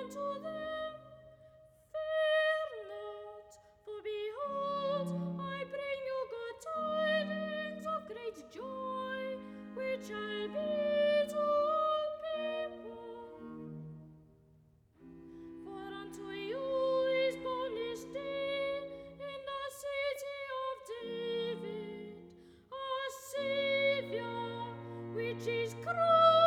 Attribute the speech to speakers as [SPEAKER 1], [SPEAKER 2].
[SPEAKER 1] unto them, fear not, for behold, I bring you good tidings of great joy, which shall be to all people. For unto you is born this day in the city of David a Saviour, which is Christ.